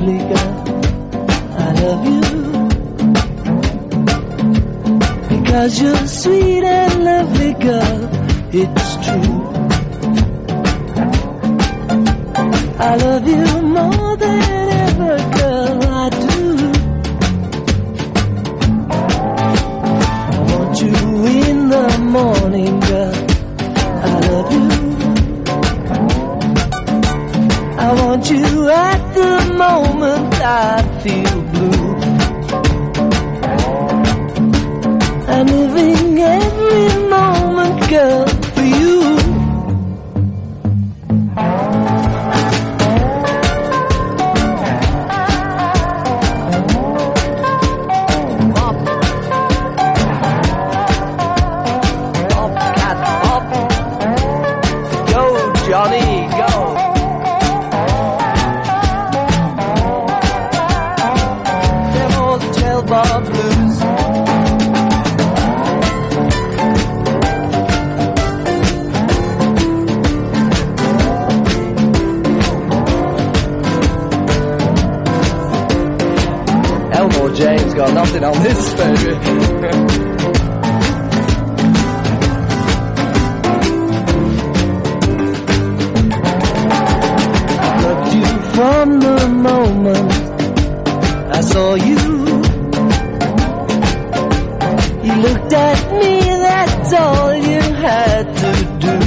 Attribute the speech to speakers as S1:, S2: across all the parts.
S1: lovely girl. I love you because you're sweet and lovely girl. It's true. I love you more than ever, girl, I do. I want you in the morning, girl. I love you. I want you at the moment I feel blue. I'm living every moment, girl, for you.
S2: Johnny, go! Devil's Tail Bar Blues. Elmore James got nothing on this, baby.
S1: From the moment I saw you, you looked at me, that's all you had to do.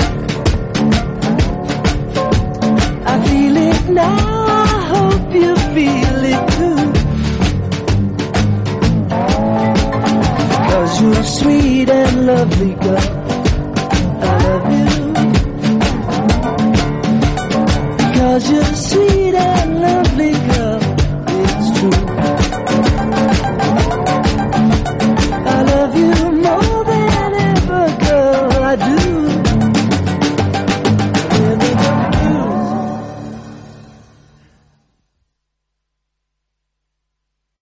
S1: I feel it now, I hope you feel it too. Cause you're sweet and lovely, girl. I love you. Cause you're sweet and lovely.